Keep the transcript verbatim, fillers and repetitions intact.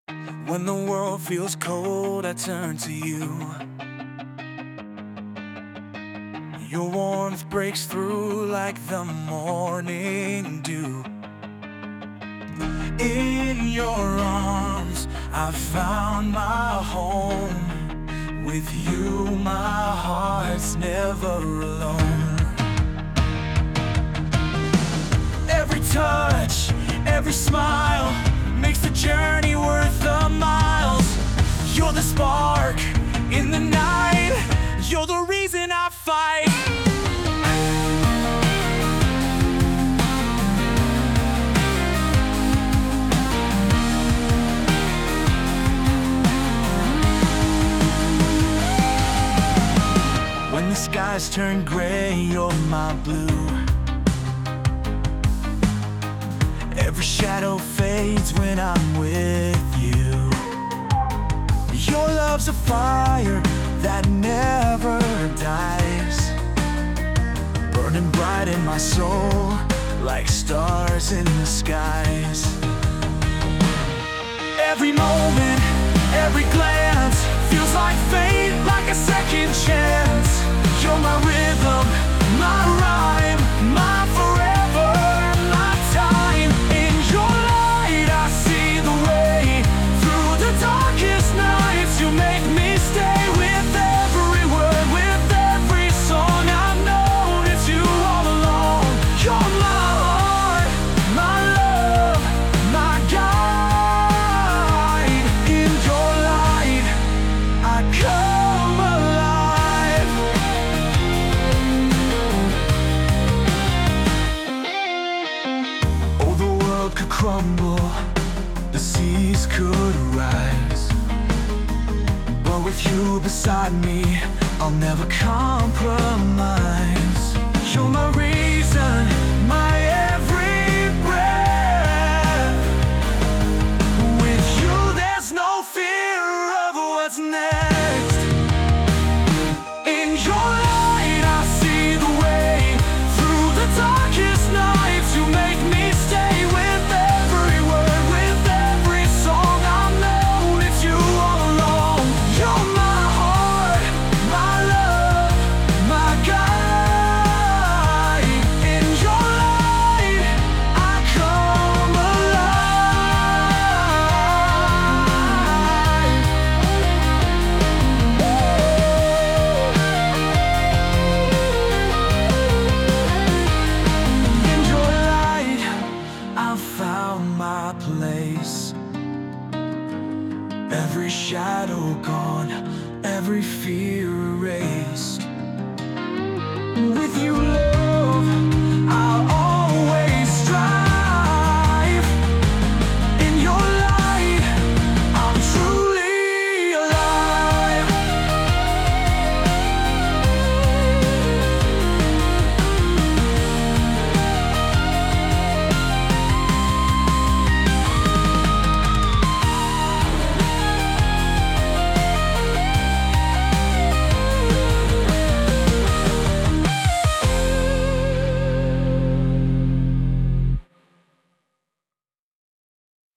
When the world feels cold, I turn to you. Your warmth breaks through like the morning dew. In your arms, I found my home. With you, my heart's never alone. Every touch, every smile makes the journey worth the miles. You're the spark in the night. You're the reason I fight. When the skies turn gray, you're my blue. Every shadow fades when I'm with you. Your love's a fire that never dies, burning bright in my soul like stars in the skies. Every moment, every glance feels like fate, like a second chance. You're my rhythm, my rhyme, my forever, my time. In your light I see the way through the darkest nights. You make me stay with every word, with every song. I've known it's you all along. You're my heart, my love, my guide. In your light I come alive. Oh, the world could crumble, the seas could rise, but with you beside me, I'll never compromise. You're my reason, my every breath. With you there's no fear of what's next. In your light I see the way through the darkest nights. You make me stay with every word, with every song. I've known it's you all along. You're my heart, my love, my guide. In your light I come alive. In your light I've found my place. Every shadow gone, every fear erased. With you, Lord.